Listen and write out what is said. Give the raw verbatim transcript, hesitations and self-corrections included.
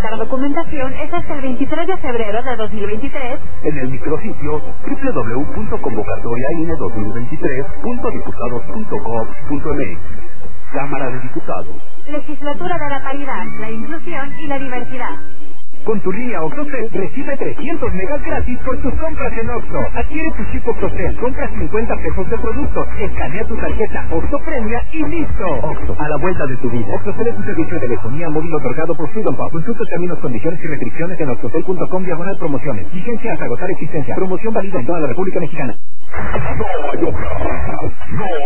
solicitar documentación es hasta el veintitrés de febrero de dos mil veintitrés en el micrositio doble u doble u doble u punto convocatoria i n dos mil veintitrés punto diputados punto gov punto m x. Cámara de Diputados. Legislatura de la Paridad, la Inclusión y la Diversidad. Con tu línea OXXOCEL recibe trescientos megas gratis por tus compras en Oxxo. Adquiere tu chip OXXOCEL, compra cincuenta pesos de productos, escanea tu tarjeta Oxxo Premia y listo. Oxxo, a la vuelta de tu vida. OXXOCEL es un servicio de telefonía móvil otorgado por Freedom Pub. Consulta términos, condiciones y restricciones en oxxocel punto com diagonal promociones. Vigencia hasta agotar existencia. Promoción válida en toda la República Mexicana.